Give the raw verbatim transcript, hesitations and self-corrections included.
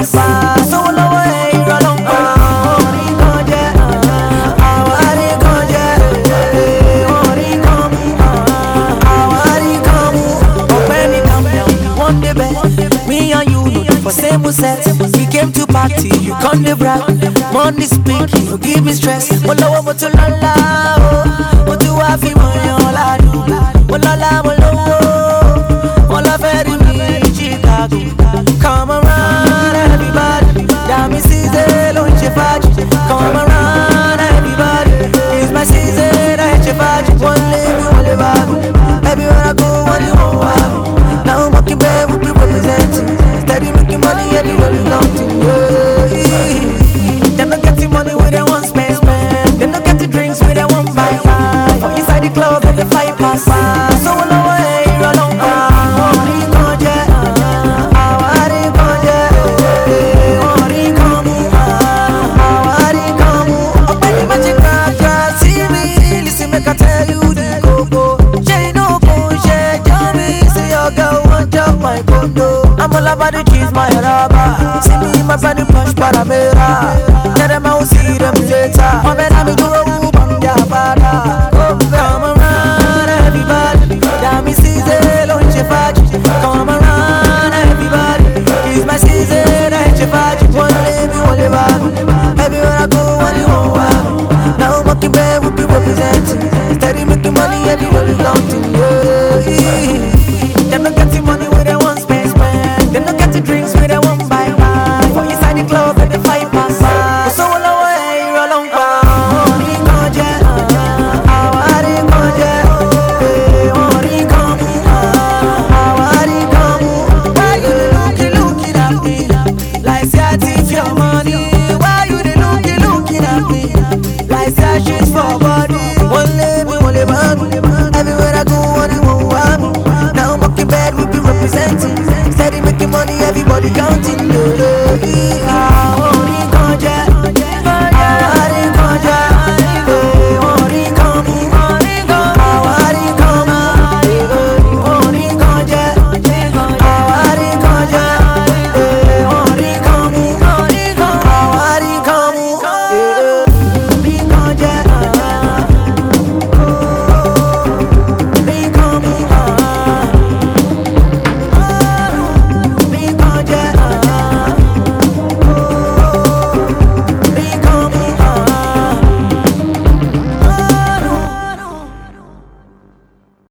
pa. Sówó lọ́wọ́ ẹ̀ irọ́ ló ń pa. Orí kan jẹ́, àwárí kan jẹ́, orí kan mú, àwárí kan mú. Ọ̀pẹ́ ní calm down, one day back. Me and you no dey for same set. We came to party, you come dey brag. Money speaking, you give me stress. Mo lọ́wọ́ mo tún lọ́lá o, mo tún wá fi mọ̀ yan ládùúgbò. Mo lọ́lá mo lówó, mo lọ fẹ́ rí mi Chicago. Come around everybody, dàmí season ló ń ṣe fàájì. Come around everybody, it's my season ẹ̀ ṣe fàájì. Wọ́n lé mi wọ́n lè bá mi, everywhere I go wọ́n ní wọ́n wá mi. Now I'm walking back, we be representing. Steady making money, yeah, they really nothing. Yeah. Them not getting money where they want spend, spend. Them not getting drinks where they want buy, buy. For inside the club, and the fight pass. So all the way, you're alone. Ori kan jẹ́, àwárí kan jẹ́, orí kan mú, àwárí kan mú. Ọ̀pẹ ní magic kaka, see me, listen make I tell you the koko. Ṣé inú kò ṣe jọ́ mi? Say your girl want chop my condo. I'm all about the cheese, my rubber. See me, my body push Panamera. Tell them I will see them later. My man, I'm do a whoop on their father. Come around, everybody. Dami season, on Chefaji. Come around, everybody. It's my season, on Chefaji. One day, me, one day, everywhere I go, one day, one day. Now I'm walking back, we be representing. Steady making money, everybody counting. Yeah. Them not getting money where they want spend, spend. Them not getting drinks where they want buy, buy. For inside the club, and the fight pass. So all the way, you're alone, pa. Orí kan jẹ́, àwárí kan jẹ́, orí kan mú, àwárí kan mú. Why you dey looking, looking at me? Like say I thief your money. Why you dey looking, looking at me? Like say I shit for body.